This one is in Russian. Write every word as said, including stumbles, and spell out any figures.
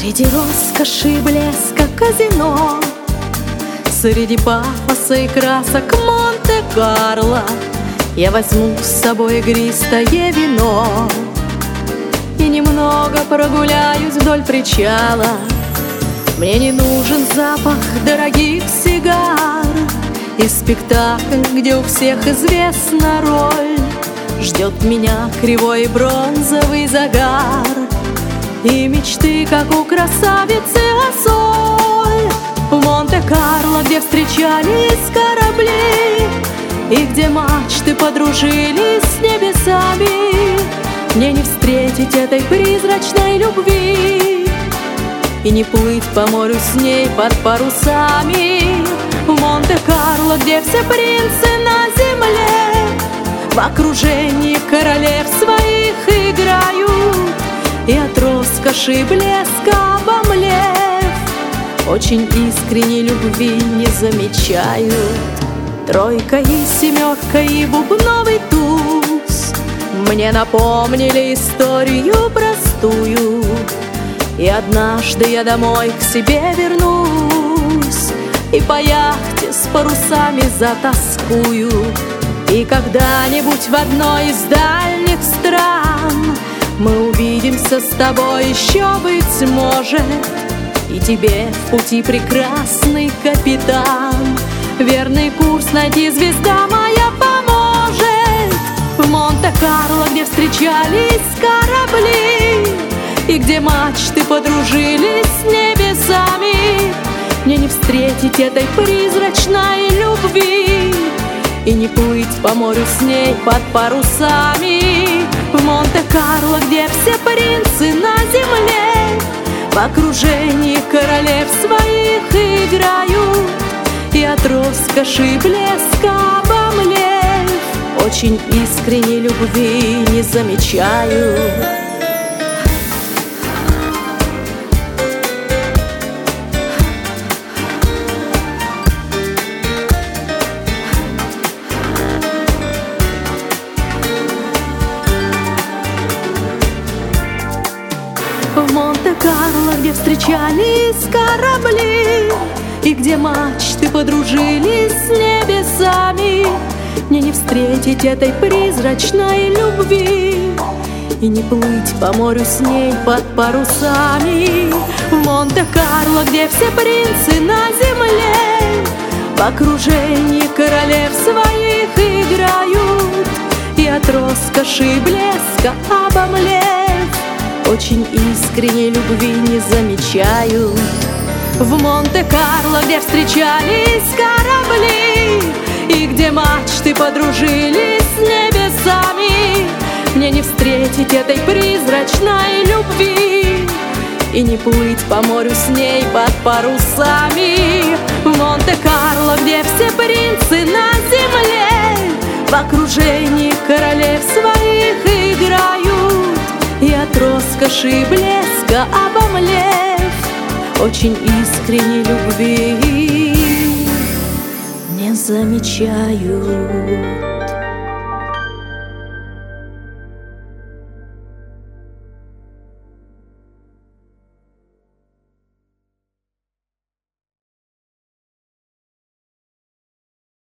Среди роскоши и блеска казино, среди пафоса и красок Монте-Карло я возьму с собой игристое вино и немного прогуляюсь вдоль причала. Мне не нужен запах дорогих сигар и спектакль, где у всех известна роль. Ждет меня кривой бронзовый загар и мечты, как у красавицы Ассоль. В Монте-Карло, где встречались корабли и где мачты подружились с небесами, мне не встретить этой призрачной любви и не плыть по морю с ней под парусами. В Монте-Карло, где все принцы на земле в окружении королев своих играют, и от роскоши и блеска обомлев, очень искренней любви не замечают. Тройка и семерка и бубновый туз мне напомнили историю простую, и однажды я домой к себе вернусь и по яхте с парусами затаскую. И когда-нибудь в одной из дальних стран мы увидимся с тобой еще, быть может, и тебе в пути, прекрасный капитан, верный курс найти звезда моя поможет. В Монте-Карло, где встречались корабли и где мачты подружились с небесами, мне не встретить этой призрачной любви и не плыть по морю с ней под парусами. В Монте-Карло, где все принцы на земле в окружении королев своих играют, и от роскоши и блеска обомлев, очень искренней любви не замечают. В Монте-Карло, где встречались корабли и где мачты подружились с небесами, мне не встретить этой призрачной любви и не плыть по морю с ней под парусами. В Монте-Карло, где все принцы на земле в окружении королев своих играют, и от роскоши и блеска обомлев, очень искренней любви не замечают. В Монте-Карло, где встречались корабли и где мачты подружились с небесами, мне не встретить этой призрачной любви и не плыть по морю с ней под парусами. В Монте-Карло, где все принцы на земле в окружении королев своих играют, и от роскоши и блеска обомлев, очень искренней любви не замечаю.